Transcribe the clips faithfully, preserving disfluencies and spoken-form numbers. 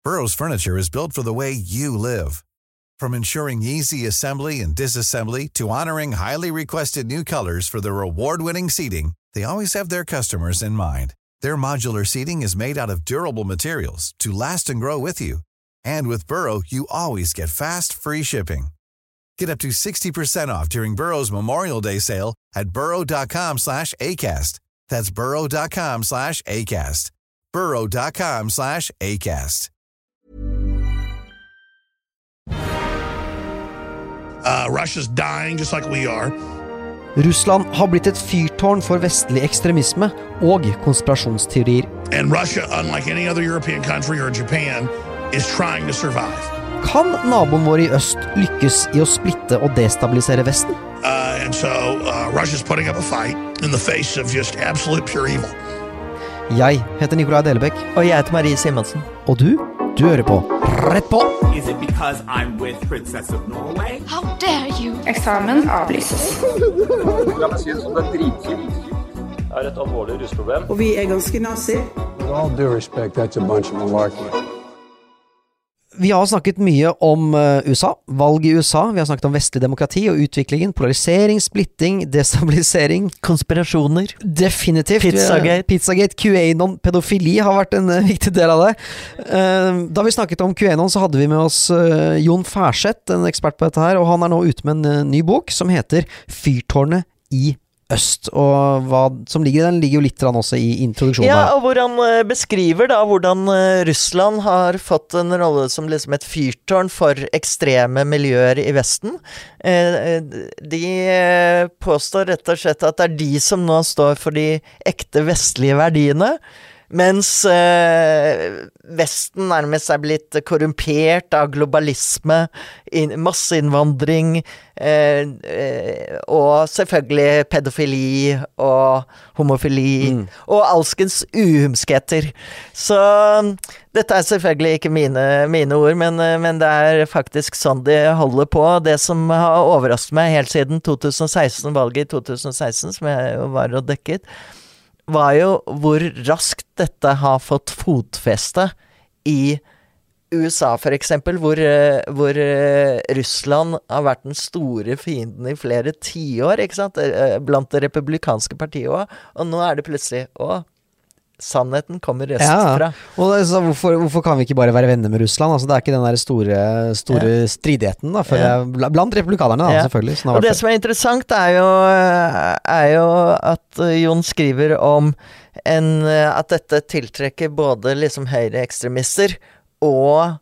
Burrow's furniture is built for the way you live. From ensuring easy assembly and disassembly to honoring highly requested new colors for their award-winning seating, they always have their customers in mind. Their modular seating is made out of durable materials to last and grow with you. And with Burrow, you always get fast, free shipping. Get up to sixty percent off during Burrow's Memorial Day sale at burrow.com slash ACAST. That's burrow.com slash ACAST. burrow.com slash ACAST. Uh, Russia's dying just like we are. Russland har blitt et fyrtårn for vestlig ekstremisme og konspirasjonsteorier. And Russia, unlike any other European country or Japan, is trying to survive. Kan naboen vår i øst lykkes i å splitte og destabilisere Vesten? Uh, and so uh, Russia's putting up a fight in the face of just absolute pure evil. Jeg heter Nikolai Delebekk. Og jeg heter Marie Simonsen. Og du, du hører på Rett på! Is it because I'm with Princess of Norway? How dare you? Eksamen avlyses. La meg si det sånn, det er dritkjipt. Det er et alvorlig rusproblem. Og vi er ganske nazi. With all due respect, that's a bunch of malarkey. Vi har snakket mye om U S A, valg i U S A, vi har snakket om vestlig demokrati og utviklingen, polarisering, splitting, destabilisering, konspirasjoner, definitivt, Pizzagate, Pizzagate, QAnon, pedofili har vært en viktig del av det. Da vi snakket om QAnon så hadde vi med oss Jon Færseth, en ekspert på dette her, og han er nå ute med en ny bok som heter Fyrtårnet i øst, og hva som ligger i den ligger jo litt også i introduksjonen. Ja, og hvor han beskriver da hvordan Russland har fått en rolle som liksom et fyrtårn for ekstreme miljøer i Vesten. De påstår rett og slett at det er de som nå står for de ekte vestlige verdiene, mens eh, Vesten nærmest er blitt korrumpert av globalisme, in, masseinnvandring eh, eh, og selvfølgelig pedofili og homofili mm. og alskens uhumskheter. Så dette er selvfølgelig ikke mine, mine ord, men, men det er faktisk sånn de holder på. Det som har overrasket meg helt siden to tusen og seksten, valget i to tusen og seksten, som jeg var og dekket, var jo hvor raskt dette har fått fotfeste i U S A for eksempel, hvor, hvor Russland har vært den store fienden i flere tiår, ikke sant? Blant det republikanske partiet også, og nå er det plutselig, å, sannheten kommer røst ja. fra. Og så, hvorfor, hvorfor kan vi ikke bare være venner med Russland? Altså, det er ikke den der store, store ja. stridigheten da, for, ja. blant republikanerne da, ja. selvfølgelig. Og det som er interessant er jo, er jo at Jon skriver om en, at dette tiltrekker både liksom høyreekstremister og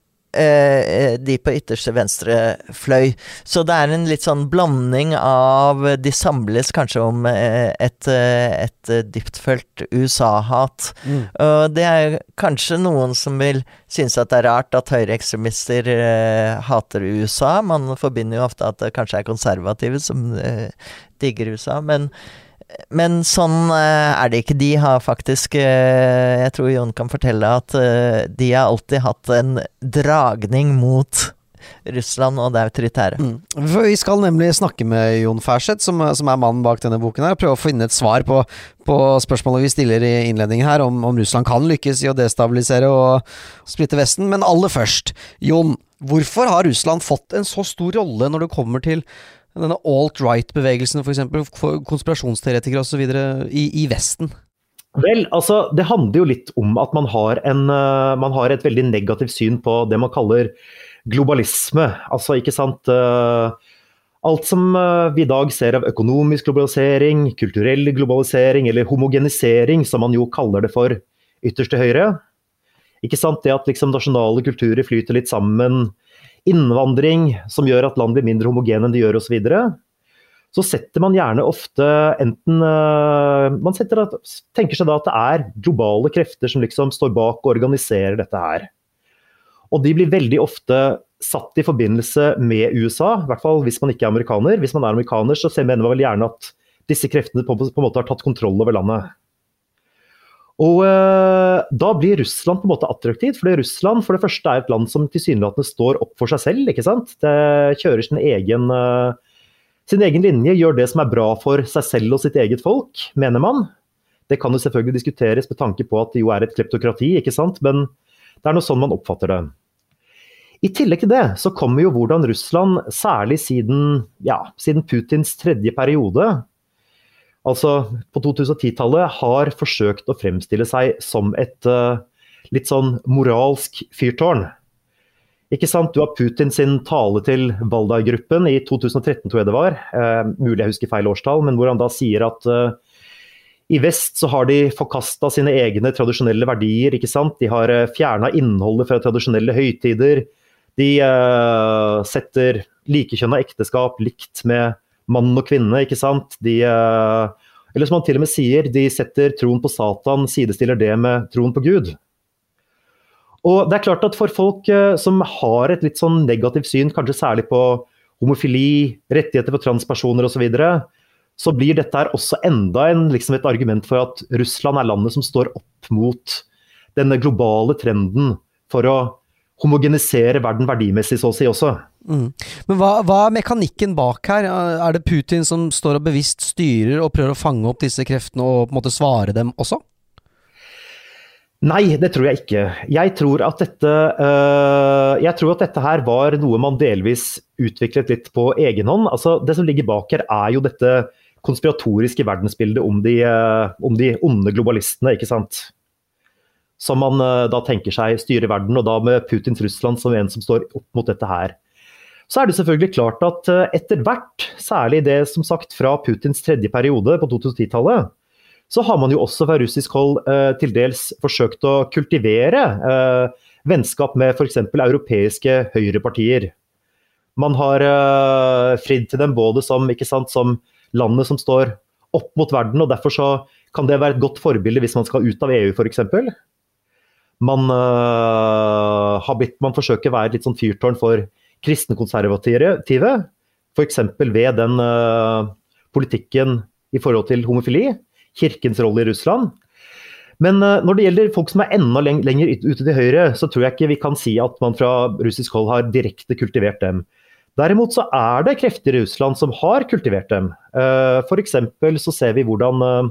eh, de på ytterste venstre fløy. Så det er en litt sånn blanding av de samles kanskje om et, et dyptfølt U S A-hat. Mm. Og det er kanskje noen som vil synes at det er rart at høyreekstremister eh, hater U S A. Man forbinder jo ofte at det kanskje er konservative som eh, digger U S A, men Men sånn uh, er det ikke. De har faktisk, uh, jeg tror Jon kan fortelle at uh, de har alltid hatt en dragning mot Russland og det autoritære. Mm. Vi skal nemlig snakke med Jon Færseth, som, som er mannen bak denne boken her, og prøve å finne et svar på, på spørsmålet vi stiller i innledningen her, om, om Russland kan lykkes i å destabilisere og splitte Vesten. Men aller først, Jon, hvorfor har Russland fått en så stor rolle når det kommer til denne alt-right-bevegelsen, for eksempel, for konspirasjonsteoretikere og så videre i, i Vesten? Vel, altså, det handler jo litt om at man har, en, uh, man har et veldig negativt syn på det man kaller globalisme. Altså, ikke sant, uh, alt som uh, vi i dag ser av økonomisk globalisering, kulturell globalisering, eller homogenisering, som man jo kaller det for ytterste høyre. Ikke sant, det at liksom nasjonale kulturer flyter litt sammen, innvandring som gjør at land blir mindre homogene enn de gjør og så videre, så setter man gjerne ofte enten, uh, man setter at, tenker seg da at det er globale krefter som liksom står bak og organiserer dette her. Og de blir veldig ofte satt i forbindelse med U S A, i hvert fall hvis man ikke er amerikaner. Hvis man er amerikaner så ser man vel gjerne at disse kreftene på, på en måte har tatt kontroll over landet. Og uh, da blir Russland på en måte attraktivt, fordi Russland for det første er et land som tilsynelatende står opp for seg selv, ikke sant? Det kjører sin egen, uh, sin egen linje, gjør det som er bra for seg selv og sitt eget folk, mener man. Det kan jo selvfølgelig diskuteres med tanke på at det jo er et kleptokrati, ikke sant? Men Det er noe sånn man oppfatter det. I tillegg til det så kommer jo hvordan Russland, særlig siden, ja, siden Putins tredje periode, altså på to tusen og ti-tallet, har forsøkt å fremstille seg som et uh, litt sånn moralsk fyrtårn. Ikke sant? Du har Putin sin tale til Valdai-gruppen i to tusen og tretten, tror jeg det var. Uh, mulig jeg husker feil årstall, men hvor han da sier at uh, i vest så har de forkastet sine egne tradisjonelle verdier, ikke sant? De har uh, fjernet innholdet fra tradisjonelle høytider. De uh, setter likekjønnet ekteskap likt med mann og kvinne, ikke sant? De, uh, eller som han til og med sier, de setter troen på Satan, sidestiller det med troen på Gud. Og det er klart at for folk uh, som har et litt sånn negativt syn, kanskje særlig på homofili, rettigheter for transpersoner og så videre, så blir dette her også enda en, liksom et argument for at Russland er landet som står opp mot denne globale trenden for å homogenisere verden verdimessig, så å si også. Mm. Men hva, hva er mekanikken bak her? Er det Putin som står og bevisst styrer og prøver å fange opp disse kreftene og på en måte svare dem også? Nei, det tror jeg ikke. Jeg tror at dette, øh, jeg tror at dette her var noe man delvis utviklet litt på egen hånd. Altså, det som ligger bak her er jo dette konspiratoriske verdensbildet om de, øh, om de onde globalistene, ikke sant? Som man uh, da tenker seg styrer verden, og da med Putins Russland som en som står opp mot dette her. Så er det selvfølgelig klart at uh, etter hvert, særlig det som sagt fra Putins tredje periode på to tusen og ti-tallet, så har man jo også fra russisk hold uh, til dels forsøkt å kultivere uh, vennskap med for eksempel europeiske høyrepartier. Man har uh, fridd til dem både som, ikke sant, som landet som står opp mot verden, og derfor så kan det være et godt forbilde hvis man skal ut av E U for eksempel. Man, uh, har blitt, man forsøker å være litt sånn fyrtårn for kristne konservative, for eksempel ved den uh, politikken i forhold til homofili, kirkens rolle i Russland. Men uh, når det gjelder folk som er enda leng lenger ute til høyre, så tror jeg ikke vi kan si at man fra russisk hold har direkte kultivert dem. Derimot så er det krefter i Russland som har kultivert dem. Uh, for eksempel så ser vi hvordan uh,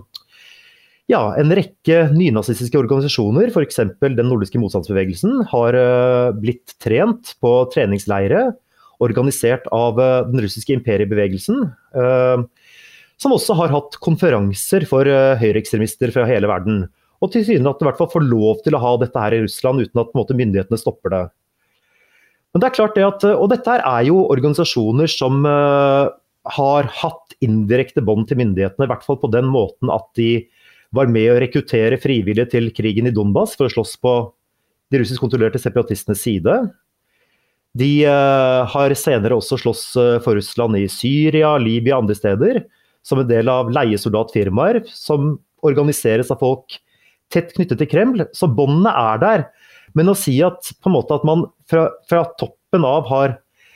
Ja, en rekke nynazistiske organisasjoner, for eksempel den nordiske motstandsbevegelsen, har uh, blitt trent på treningsleire, organisert av uh, den russiske imperiebevegelsen, uh, som også har hatt konferanser for uh, høyreekstremister fra hele verden. Og til syne at de i hvert fall får lov til å ha dette her i Russland, uten at på en måte, myndighetene stopper det. Men det er klart det at, og dette her er jo organisasjoner som uh, har hatt indirekte bånd til myndighetene, i hvert fall på den måten at de var med å rekruttere frivillige til krigen i Donbass for å slåss på de russisk kontrollerte separatistenes side. De uh, har senere også slåss for Russland i Syria, Libya og andre steder, som en del av leiesoldatfirmaer som organiseres av folk tett knyttet til Kreml. Så båndene er der. Men å si at, på en måte, at man fra, fra toppen av har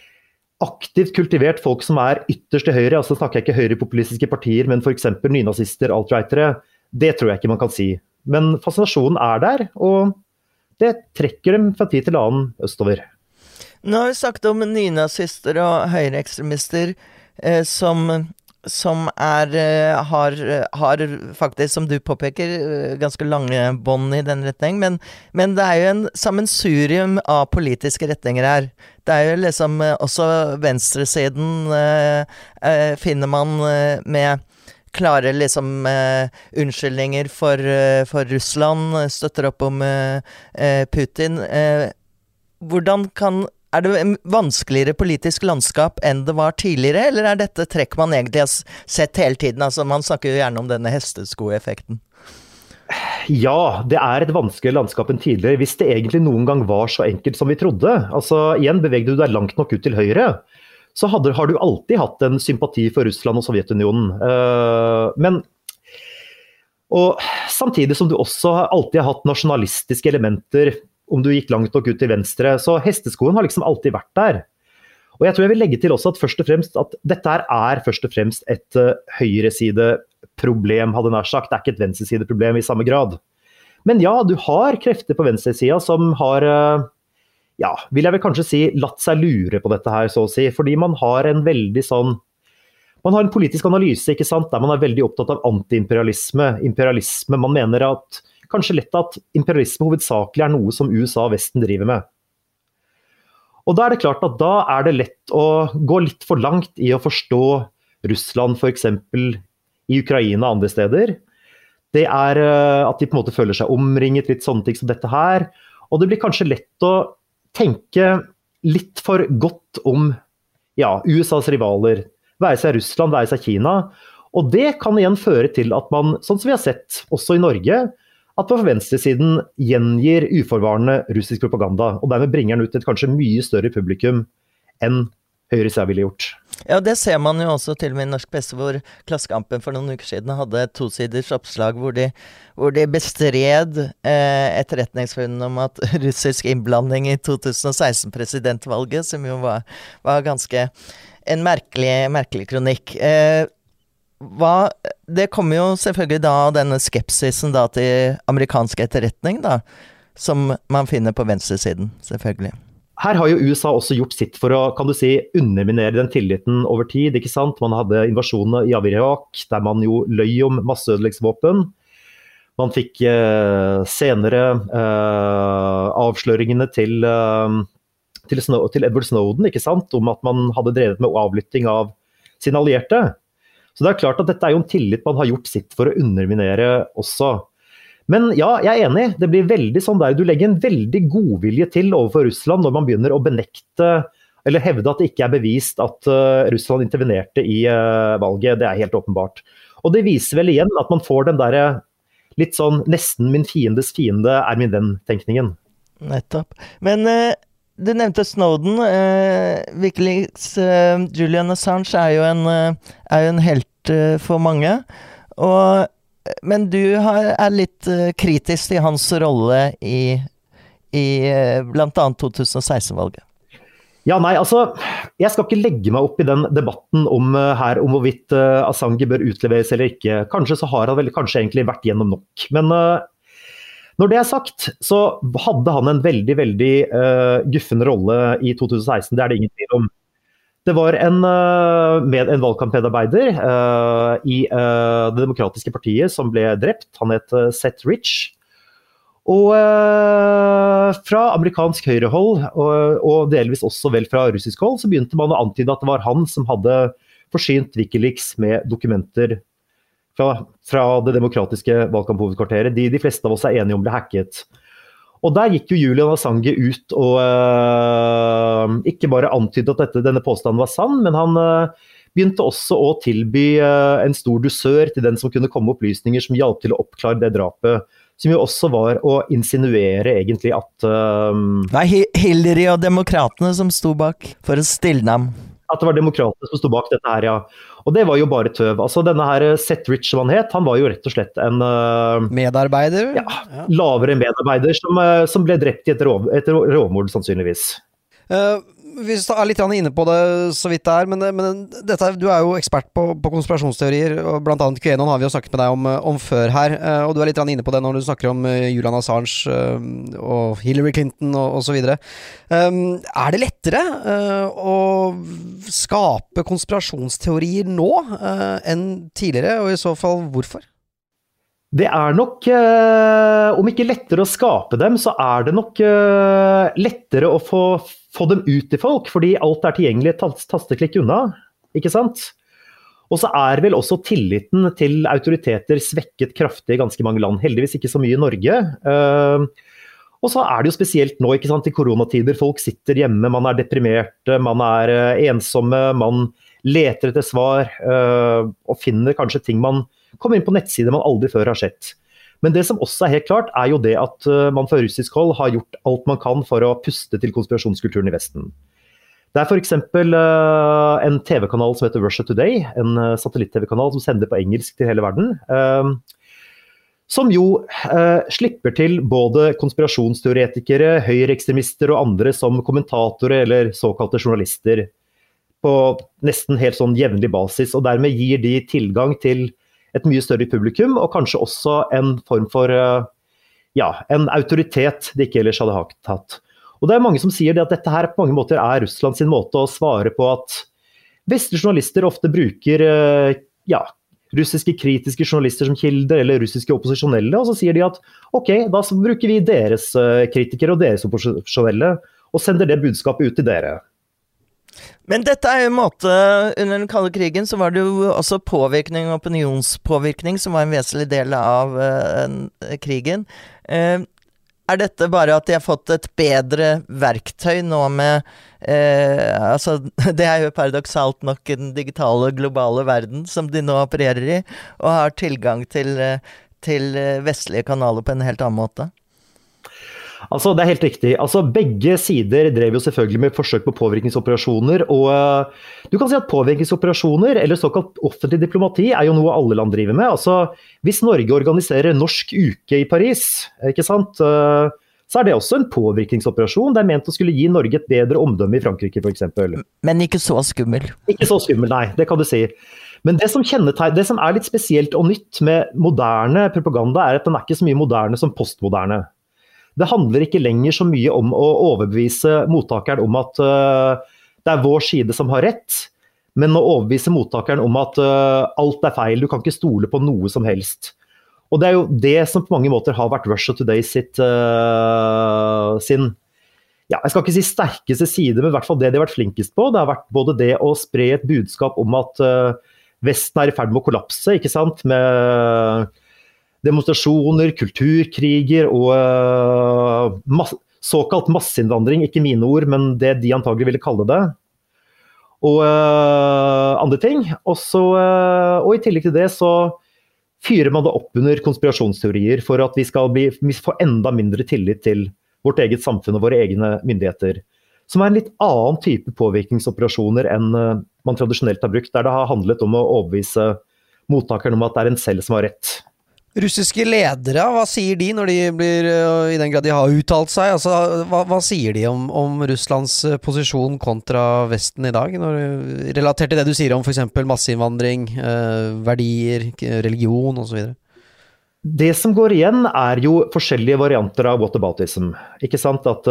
aktivt kultivert folk som er ytterst til høyre, altså snakker jeg ikke høyrepopulistiske partier, men for eksempel nynazister, alt-rightere, det tror jeg ikke man kan si. Men fascinasjonen er der, og det trekker dem fra tid til annen østover. Nå har vi snakket om nynazister og høyreekstremister eh, som, som er, eh, har, har faktisk, som du påpeker, ganske lange bånd i den retning, men, men det er jo en sammensurium av politiske retninger her. Det er jo liksom eh, også venstresiden eh, eh, finner man eh, med klare liksom uh, unnskyldninger for, uh, for Russland, støtter opp om uh, uh, Putin. Uh, hvordan kan, er det en vanskeligere politisk landskap enn det var tidligere, eller er dette trekk man egentlig har sett hele tiden? Altså, man snakker jo gjerne om denne hesteskoeffekten. Ja, det er et vanskeligere landskap enn tidligere, hvis det egentlig noen gang var så enkelt som vi trodde. Altså, igjen bevegde du deg langt nok ut til høyre, så hadde, har du alltid hatt en sympati for Russland og Sovjetunionen. Uh, men, og samtidig som du også alltid har hatt nasjonalistiske elementer, om du gikk langt nok ut til venstre, så hesteskoen har liksom alltid vært der. Og jeg tror jeg vil legge til også at først og fremst at dette her er først og fremst et uh, høyresideproblem, hadde nær sagt. Det er ikke et venstresideproblem i samme grad. Men ja, du har krefter på venstresida som har... Uh, Ja, vil jeg vel kanskje si, latt seg lure på dette her, så å si. Fordi man har en veldig sånn, man har en politisk analyse, ikke sant, der man er veldig opptatt av anti-imperialisme. Imperialisme, man mener at kanskje lett at imperialisme hovedsakelig er noe som U S A og Vesten driver med. Og da er det klart at da er det lett å gå litt for langt i å forstå Russland for eksempel i Ukraina og andre steder. Det er at de på en måte føler seg omringet, litt sånne ting som dette her. Og det blir kanskje lett å tenke litt for godt om ja, U S A's rivaler, være seg Russland, være seg Kina. Og det kan igjen føre til at man, sånn som vi har sett også i Norge, at på venstresiden gjengir uforvarende russisk propaganda, og dermed bringer den ut til et kanskje mye større publikum enn høyresida ville gjort. Ja, det ser man jo også til og med i Norsk Presse, hvor Klassekampen for noen uker siden hadde et tosiders oppslag hvor de, hvor de bestred eh, etterretningsfunnene om at russisk innblanding i to tusen og seksten-presidentvalget, som jo var, var ganske en merkelig, merkelig kronikk. Eh, hva, det kommer jo selvfølgelig da denne skepsisen da til amerikansk etterretning da, som man finner på venstresiden, selvfølgelig. Her har jo U S A også gjort sitt for å, kan du si, underminere den tilliten over tid, ikke sant? Man hadde invasjonene i Irak, der man jo løy om masseødeleggelsesvåpen. Man fikk eh, senere eh, avsløringene til, eh, til, Snow, til Edward Snowden, ikke sant? Om at man hadde drevet med avlytting av sine allierte. Så det er klart at dette er jo en tillit man har gjort sitt for å underminere også. Men ja, jeg er enig, det blir veldig sånn der, du legger en veldig godvilje til overfor Russland når man begynner å benekte, eller hevde at det ikke er bevist at uh, Russland intervenerte i uh, valget, det er helt åpenbart. Og det viser vel igjen at man får den der litt sånn nesten min fiendes fiende er min venn-tenkningen. Nettopp. Men uh, du nevnte Snowden, uh, Wikileaks, uh, Julian Assange er jo en, uh, er jo en helt uh, for mange, og men du har, er litt uh, kritisk til hans rolle i, i uh, blant annet to tusen og seksten-valget. Ja, nei, altså, jeg skal ikke legge meg opp i den debatten om, uh, her, om hvorvidt uh, Assange bør utleveres eller ikke. Kanskje så har han vel kanskje egentlig vært gjennom nok. Men uh, når det er sagt, så hadde han en veldig, veldig uh, guffen rolle i to tusen og seksten, det er det ingen tvil om. Det var en, med en valgkampmedarbeider uh, i uh, det demokratiske partiet som ble drept. Han het uh, Seth Rich. Og uh, fra amerikansk høyrehold, og, og delvis også vel fra russisk hold, så begynte man å antyde at det var han som hadde forsynt Wikileaks med dokumenter fra, fra det demokratiske valgkamphovedkvarteret. De, de fleste av oss er enige om ble hacket. Og der gikk jo Julian Assange ut og uh, ikke bare antydet at dette, denne påstanden var sann, men han uh, begynte også å tilby uh, en stor dusør til den som kunne komme opplysninger som hjalp til å oppklare det drapet, som jo også var å insinuere egentlig at uh, Det er Hillary og demokratene som sto bak, for å stilnavn. At det var demokratene som sto bak dette her, ja. Og det var jo bare tøv. Altså denne her Seth Rich som han het, han var jo rett og slett en uh, medarbeider? Ja, lavere medarbeider som, uh, som ble drept i et, rov, et rovmord sannsynligvis. Uh, vi er litt inne på det så vidt det er, men, men dette, du er jo ekspert på, på konspirasjonsteorier, og blant annet QAnon har vi jo snakket med deg om, om før her, uh, og du er litt inne på det når du snakker om uh, Julian Assange uh, og Hillary Clinton og, og så videre. Um, er det lettere uh, å skape konspirasjonsteorier nå uh, enn tidligere, og i så fall hvorfor? Det er nok, eh, om ikke lettere å skape dem, så er det nok eh, lettere å få, få dem ut til folk, fordi alt er tilgjengelig et tasteklikk unna, ikke sant? Og så er vel også tilliten til autoriteter svekket kraftig i ganske mange land, heldigvis ikke så mye i Norge. Eh, og så er det jo spesielt nå, ikke sant, i koronatider, folk sitter hjemme, man er deprimerte, man er eh, ensomme, man leter etter svar, eh, og finner kanskje ting man kommer inn på nettsider man aldri før har sett. Men det som også er helt klart, er jo det at man fra russisk hold har gjort alt man kan for å puste til konspirasjonskulturen i Vesten. Det er for eksempel uh, en T V-kanal som heter Russia Today, en uh, satellitt-T V-kanal som sender på engelsk til hele verden, uh, som jo uh, slipper til både konspirasjonsteoretikere, høyreekstremister og andre som kommentatorer eller såkalte journalister på nesten helt sånn jevnlig basis, og dermed gir de tilgang til et mye større publikum, og kanskje også en form for, ja, en autoritet de ikke ellers hadde hatt. Og det er mange som sier det at dette her på mange måter er Russland sin måte å svare på at vestlige journalister ofte bruker, ja, russiske kritiske journalister som kilder, eller russiske opposisjonelle, og så sier de at ok, da bruker vi deres kritikere og deres opposisjonelle, og sender det budskapet ut til dere. Men dette er jo en måte, under den kalde krigen så var det jo også påvirkning, opinionspåvirkning, som var en vesentlig del av uh, krigen. Uh, er dette bare at de har fått et bedre verktøy nå med, uh, altså det er jo paradoksalt nok den digitale globale verden som de nå opererer i, og har tilgang til, uh, til vestlige kanaler på en helt annen måte? Altså, det er helt riktig. Altså, begge sider drev jo selvfølgelig med forsøk på påvirkningsoperasjoner, og uh, du kan si at påvirkningsoperasjoner, eller såkalt offentlig diplomati, er jo noe alle land driver med. Altså, hvis Norge organiserer Norsk uke i Paris, ikke sant, uh, så er det også en påvirkningsoperasjon. Det er ment å skulle gi Norge et bedre omdømme i Frankrike, for eksempel. Men ikke så skummel. Ikke så skummel, nei, det kan du si. Men det som, det som er litt spesielt og nytt med moderne propaganda, er at den er ikke så mye moderne som postmoderne. Det handler ikke lenger så mye om å overbevise mottakeren om at uh, det er vår side som har rett, men å overbevise mottakeren om at uh, alt er feil, du kan ikke stole på noe som helst. Og det er jo det som på mange måter har vært Russia Today sitt, uh, sin, ja, jeg skal ikke si sterkeste side, men i hvert fall det de har vært flinkest på. Det har vært både det å spre et budskap om at uh, Vesten er i ferd med å kollapse, ikke sant, med demonstrasjoner, kulturkriger og uh, mass såkalt masseinnvandring, ikke mine ord, men det de antagelig ville kalle det. Og uh, andre ting. Også, uh, og i tillegg til det så fyrer man det opp under konspirasjonsteorier for at vi skal bli, vi får enda mindre tillit til vårt eget samfunn og våre egne myndigheter. Som er en litt annen type påvirkningsoperasjoner enn uh, man tradisjonelt har brukt, der det har handlet om å overbevise mottakeren om at det er en selv som har rett. Russiske ledere, hva sier de når de blir, i den grad de har uttalt seg, altså, hva, hva sier de om, om Russlands posisjon kontra Vesten i dag, når, relatert til det du sier om for eksempel masseinnvandring, eh, verdier, religion og så videre? Det som går igjen er jo forskjellige varianter av whataboutism, ikke sant? At,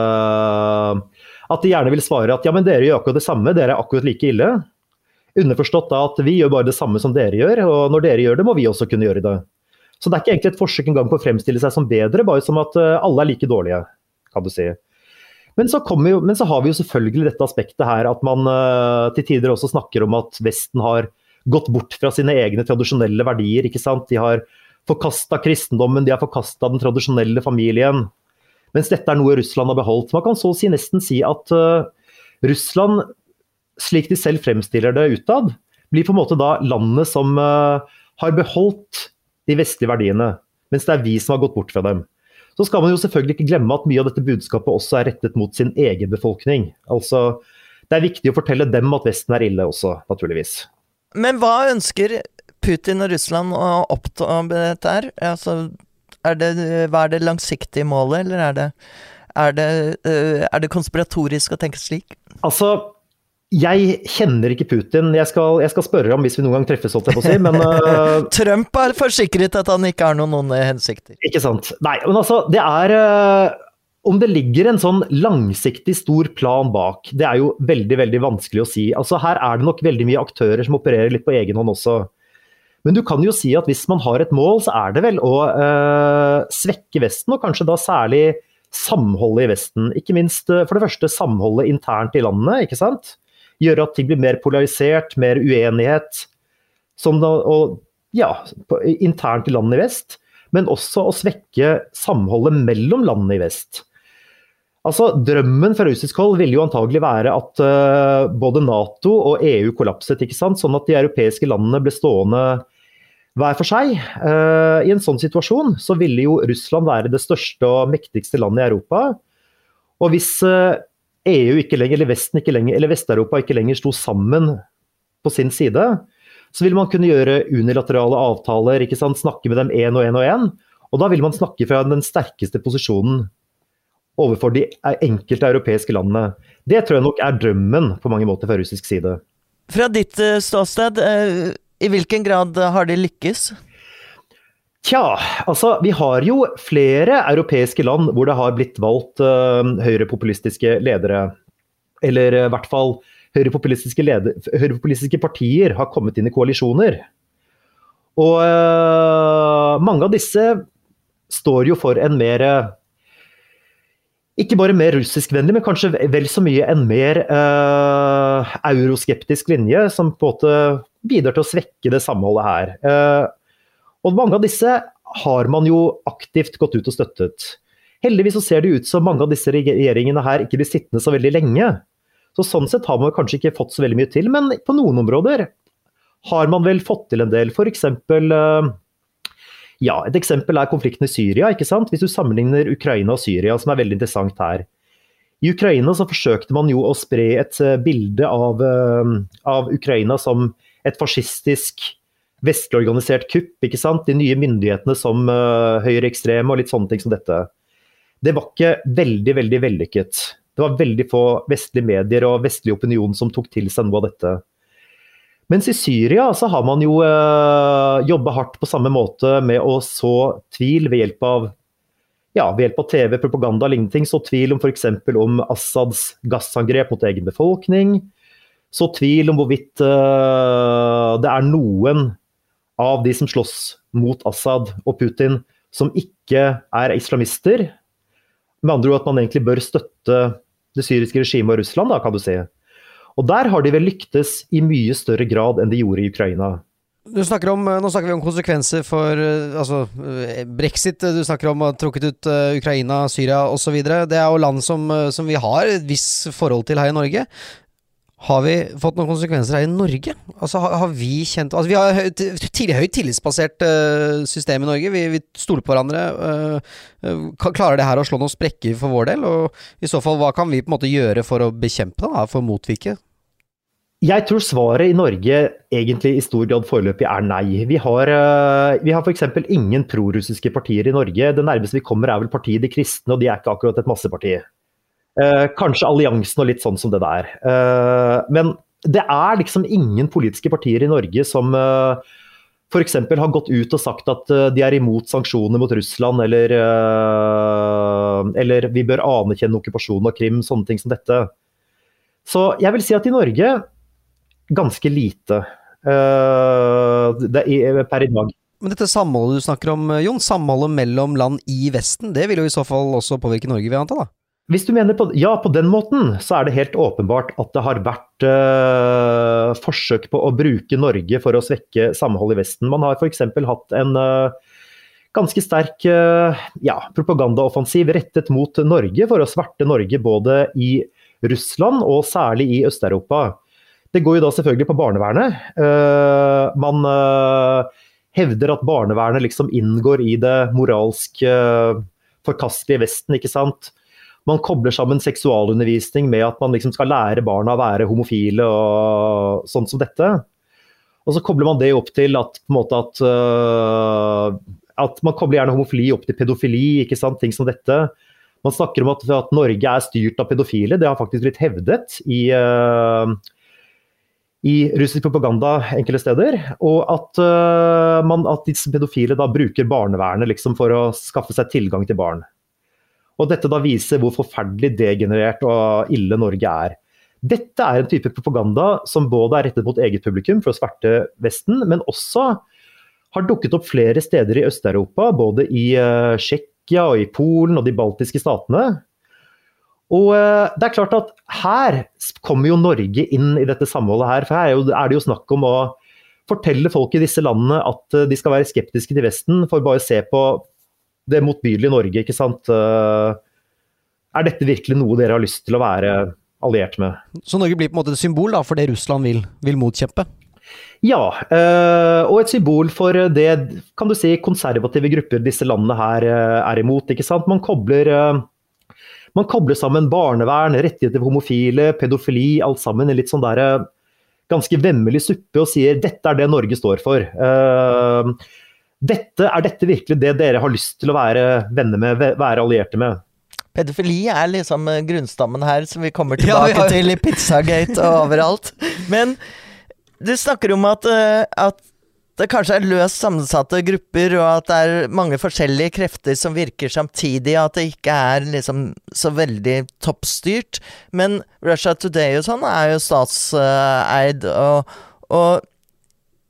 uh, at de gjerne vil svare at ja, men dere gjør akkurat det samme, dere er akkurat like ille. Underforstått da at vi gjør bare det samme som dere gjør, og når dere gjør det, må vi også kunne gjøre det. Så det er ikke egentlig et forsøk en gang på å fremstille seg som bedre, bare som at alle er like dårlige, kan du si. Men så, jo, men så har vi jo selvfølgelig dette aspektet her, at man uh, til tider også snakker om at Vesten har gått bort fra sine egne tradisjonelle verdier, ikke sant? De har forkastet kristendommen, de har forkastet den tradisjonelle familien, mens dette er noe Russland har beholdt. Man kan så si, nesten si at uh, Russland, slik de selv fremstiller det utad, blir på en måte da landet som uh, har beholdt de vestlige verdiene, mens det er vi som har gått bort fra dem. Så skal man jo selvfølgelig ikke glemme at mye av dette budskapet også er rettet mot sin egen befolkning. Altså, det er viktig å fortelle dem at Vesten er ille også, naturligvis. Men hva ønsker Putin og Russland å oppnå med dette her? Altså, er det, hva er det langsiktige målet, eller er det, er det, er det konspiratorisk å tenke slik? Altså, jeg kjenner ikke Putin. Jeg skal, jeg skal spørre ham hvis vi noen gang treffes, holdt jeg på å si, men uh, Trump har forsikret at han ikke har noen onde hensikter. Ikke sant. Nei, men altså, det er uh, om det ligger en sånn langsiktig stor plan bak, det er jo veldig, veldig vanskelig å si. Altså, her er det nok veldig mye aktører som opererer litt på egen hånd også. Men du kan jo si at hvis man har et mål, så er det vel å uh, svekke Vesten, og kanskje da særlig samholdet i Vesten. Ikke minst, uh, for det første, samholdet internt i landet, ikke sant? Gjøre at ting blir mer polarisert, mer uenighet, som da, og, ja, internt i landet i vest, men også å svekke samholdet mellom landene i vest. Altså, drømmen fra russisk hold ville jo antagelig være at uh, både NATO og E U kollapset, ikke sant? Sånn at de europeiske landene ble stående hver for seg. Uh, I en sånn situasjon så ville jo Russland være det største og mektigste landet i Europa, og hvis uh, E U ikke lenger, eller Vesten ikke lenger, eller Vest-Europa ikke lenger sto sammen på sin side, så vil man kunne gjøre unilaterale avtaler, ikke sant? Snakke med dem en og en og en, og da vil man snakke fra den sterkeste posisjonen overfor de enkelte europeiske landene. Det tror jeg nok er drømmen på mange måter fra russisk side. Fra ditt ståsted, i hvilken grad har de lykkes? Tja, altså vi har jo flere europeiske land hvor det har blitt valgt uh, høyrepopulistiske ledere, eller i uh, hvert fall høyrepopulistiske, leder, høyrepopulistiske partier har kommet inn i koalisjoner. Og uh, mange av disse står jo for en mer, ikke bare mer russiskvennlig, men kanskje vel så mye en mer uh, euroskeptisk linje, som på en måte bidrar til å svekke det samholdet her. Uh, og mange av disse har man jo aktivt gått ut og støttet. Heldigvis så ser det ut som mange av disse regjeringene her ikke blir sittende så veldig lenge. Så sånn sett har man kanskje ikke fått så veldig mye til, men på noen områder har man vel fått til en del. For eksempel, ja, et eksempel er konflikten i Syria, ikke sant? Hvis du sammenligner Ukraina og Syria, som er veldig interessant her. I Ukraina så forsøkte man jo å spre et bilde av, av Ukraina som et fascistisk, vestlig organisert kupp, ikke sant? De nye myndighetene som høyreekstreme og litt sånne ting som dette. Det var ikke veldig, veldig vellykket. Det var veldig få vestlige medier og vestlig opinion som tok til seg noe av dette. Mens i Syria så har man jo øh, jobbet hardt på samme måte med å så tvil ved hjelp av, ja, ved hjelp av T V, propaganda og lignende ting. Så tvil om for eksempel om Assads gassangrep mot egen befolkning. Så tvil om hvorvidt øh, det er noen av de som slåss mot Assad og Putin som ikke er islamister. Med andre ord at man egentlig bør støtte det syriske regimet og Russland, da, kan du si. Og der har de vel lyktes i mye større grad enn de gjorde i Ukraina. Du snakker om, nå snakker vi om konsekvenser for altså, Brexit, du snakker om å ha trukket ut Ukraina, Syria og så videre. Det er jo land som, som vi har et visst forhold til her i Norge. Har vi fått noen konsekvenser her i Norge? Altså har, har vi kjent altså, vi har høyt, tidlig høyt tillitsbasert uh, system i Norge. Vi, vi stoler på hverandre. Uh, uh, klarer det her å slå noen sprekker for vår del? Og i så fall, hva kan vi på en måte gjøre for å bekjempe det, da, for å motvirke? Jeg tror svaret i Norge egentlig i stor grad foreløpig er nei. Vi har, uh, vi har for eksempel ingen prorussiske partier i Norge. Det nærmeste vi kommer er vel partiet De Kristne, og de er ikke akkurat et masseparti. Uh, kanskje alliansen og litt sånn som det der. Uh, men det er liksom ingen politiske partier i Norge som uh, for eksempel har gått ut og sagt at uh, de er imot sanksjoner mot Russland, eller, uh, eller vi bør anerkjenne okkupasjonen av Krim, sånne ting som dette. Så jeg vil si at i Norge, ganske lite uh, det er, per i dag. Men dette samholdet du snakker om, Jon, samholdet mellom land i Vesten, det vil jo i så fall også påvirke Norge, vil jeg anta da? Hvis du mener på, ja, på den måten, så er det helt åpenbart at det har vært uh, forsøk på å bruke Norge for å svekke samhold i Vesten. Man har for eksempel hatt en uh, ganske sterk uh, ja, propagandaoffensiv rettet mot Norge for å sverte Norge både i Russland og særlig i Øst-Europa. Det går jo da selvfølgelig på barnevernet. Uh, man uh, hevder at barnevernet liksom inngår i det moralsk uh, forkastelige Vesten, ikke sant? Man kobler sammen seksualundervisning med at man liksom skal lære barna å være homofile og sånt som dette. Og så kobler man det opp til at, på en måte at, uh, at man kobler gjerne homofili opp til pedofili, ikke sant? Ting som dette. Man snakker om at, at Norge er styrt av pedofile. Det har faktisk blitt hevdet i, uh, i russisk propaganda enkelte steder. Og at, uh, man, at disse pedofile da bruker barnevernet liksom for å skaffe seg tilgang til barn. Og dette da viser hvor forferdelig degenerert og ille Norge er. Dette er en type propaganda som både er rettet mot eget publikum for å sverte Vesten, men også har dukket opp flere steder i Øst-Europa, både i uh, Tsjekkia og i Polen og de baltiske statene. Og uh, det er klart at her kommer jo Norge inn i dette samholdet her, for her er, jo, er det jo snakk om å fortelle folk i disse landene at uh, de skal være skeptiske til Vesten, for bare å se på det motbydelige Norge, ikke sant? Er dette virkelig noe dere har lyst til å være alliert med? Så Norge blir på en måte et symbol da, for det Russland vil, vil motkjempe? Ja, og et symbol for det, kan du si, konservative grupper disse landene her er imot, ikke sant? Man kobler, man kobler sammen barnevern, rettigheter for homofile, pedofili, alt sammen i litt sånn der ganske vemmelig suppe og sier, dette er det Norge står for. Dette, er dette virkelig det dere har lyst til å være venner med, være allierte med? Pedofili er liksom grunnstammen her, som vi kommer tilbake ja, ja. til i Pizzagate og overalt. Men du snakker om at, at det kanskje er løst sammensatte grupper, og at det er mange forskjellige krefter som virker samtidig, at det ikke er liksom så veldig toppstyrt. Men Russia Today og sånn er jo statseid, og, og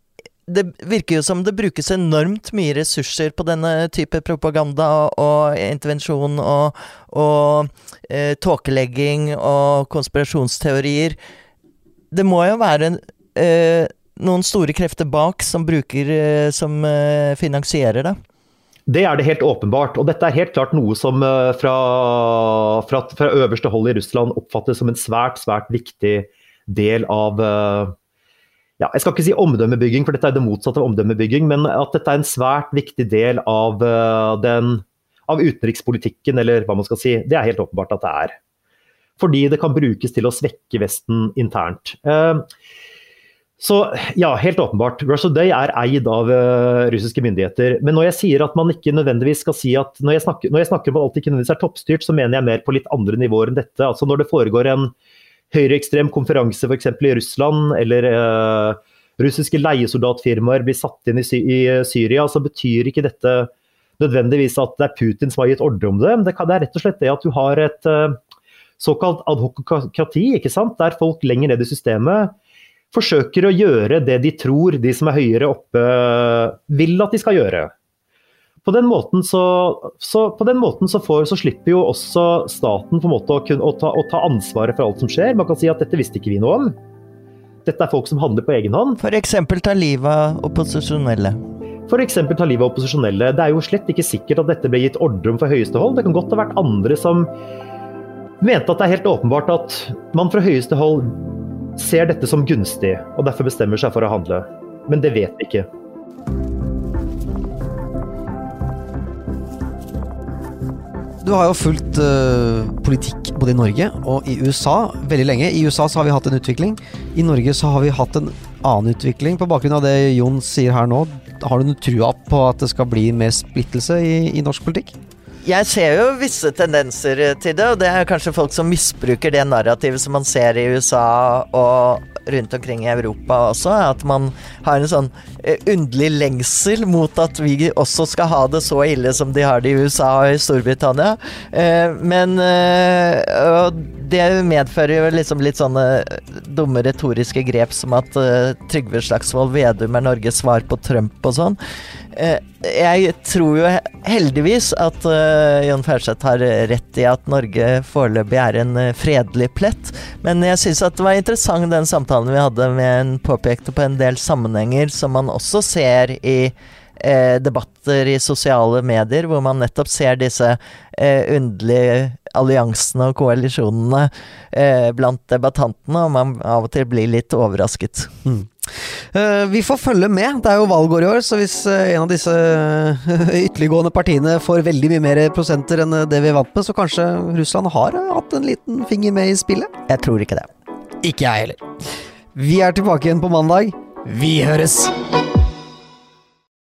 det virker jo som det brukes enormt mye ressurser på denne type propaganda og intervensjon og, og eh, tåkelegging og konspirasjonsteorier. Det må jo være eh, noen store krefter bak som bruker, eh, som eh, finansierer det. Det er det helt åpenbart, og dette er helt klart noe som fra, fra, fra øverste hold i Russland oppfattes som en svært, svært viktig del av, ja, jeg skal ikke si omdømmebygging, for dette er det motsatte av omdømmebygging, men at dette er en svært viktig del av, den, av utenrikspolitikken, eller hva man skal si, det er helt åpenbart at det er. Fordi det kan brukes til å svekke Vesten internt. Så ja, helt åpenbart. Russia Today er eid av uh, russiske myndigheter. Men når jeg sier at man ikke nødvendigvis skal si at når jeg snakker, når jeg snakker om at alt ikke nødvendigvis er toppstyrt, så mener jeg mer på litt andre nivåer enn dette. Altså når det foregår en høyreekstrem konferanse for eksempel i Russland, eller uh, russiske leiesoldatfirmaer blir satt inn i, Sy i Syria, så betyr ikke dette nødvendigvis at det er Putin som har gitt ordre om det. Men det, kan, det er rett og slett det at du har et uh, såkalt adhokokrati, ikke sant? Der folk lenger ned i systemet forsøker å gjøre det de tror de som er høyere oppe vil at de skal gjøre. På den måten så, så, på den måten så, får, så slipper jo også staten på en måte å, kunne, å, ta, å ta ansvaret for alt som skjer. Man kan si at dette visste ikke vi noe om. Dette er folk som handler på egen hånd. For eksempel ta livet av opposisjonelle. For eksempel ta livet av opposisjonelle. Det er jo slett ikke sikkert at dette ble gitt ordre om for høyeste hold. Det kan godt ha vært andre som mente at det er helt åpenbart at man fra høyeste hold ser dette som gunstig, og derfor bestemmer seg for å handle. Men det vet vi ikke. Du har jo fulgt uh, politikk både i Norge og i U S A veldig lenge. I U S A så har vi hatt en utvikling. I Norge så har vi hatt en annen utvikling. På bakgrunn av det Jon sier her nå, har du noe trua på at det skal bli mer splittelse i, i norsk politikk? Jeg ser jo visse tendenser til det, og det er kanskje folk som misbruker det narrativet som man ser i U S A og rundt omkring i Europa også, at man har en sånn underlig lengsel mot at vi også skal ha det så ille som de har det i U S A og i Storbritannia. Men det medfører jo liksom litt sånne dumme retoriske grep som at Trygve Slagsvold Vedum er Norges svar på Trump og sånn. Jeg tror jo heldigvis at uh, Jon Færseth har rett i at Norge foreløpig er en uh, fredelig plett, men jeg synes at det var interessant den samtalen vi hadde med en påpekte på en del sammenhenger som man også ser i uh, debatter i sosiale medier, hvor man nettopp ser disse uh, underlige alliansene og koalisjonene uh, blant debattantene, og man av og til blir litt overrasket. Mm. Uh, vi får følge med. Det er jo valgår i år, så hvis uh, en av disse uh, ytterliggående partiene får veldig mye mer prosenter enn det vi er vant med, så kanskje Russland har uh, hatt en liten finger med i spillet? Jeg tror ikke det. Ikke jeg heller. Vi er tilbake igjen på mandag. Vi høres!